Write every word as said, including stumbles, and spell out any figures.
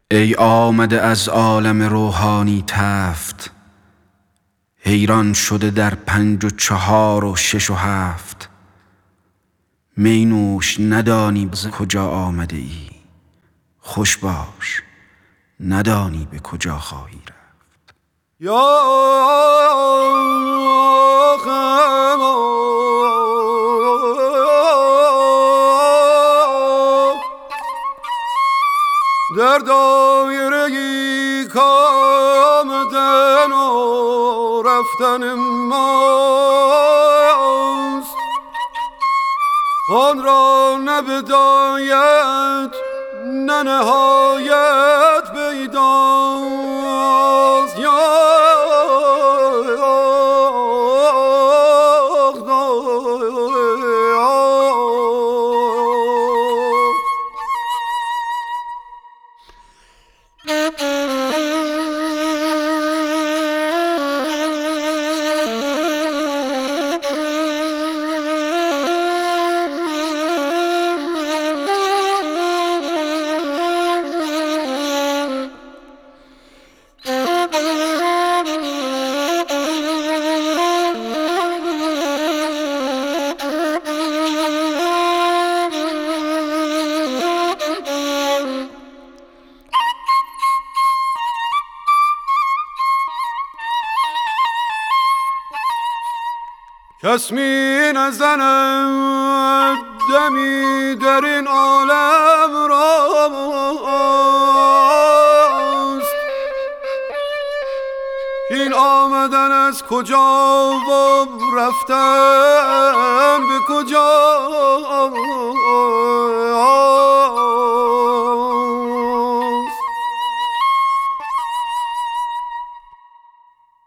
ای آمده از عالم روحانی تفت، حیران شده در پنج و چهار و شش و هفت. می نوش ندانی ز کجا آمده ای، خوش باش ندانی به کجا خواهی رفت. یا در دایره‌ای کامدن و رفتن ماست، آن را نه بدایت نه نهایت پیداست. یا کس می نزند دمی در این عالم راست، این آمدن از کجا و رفتن به کجا.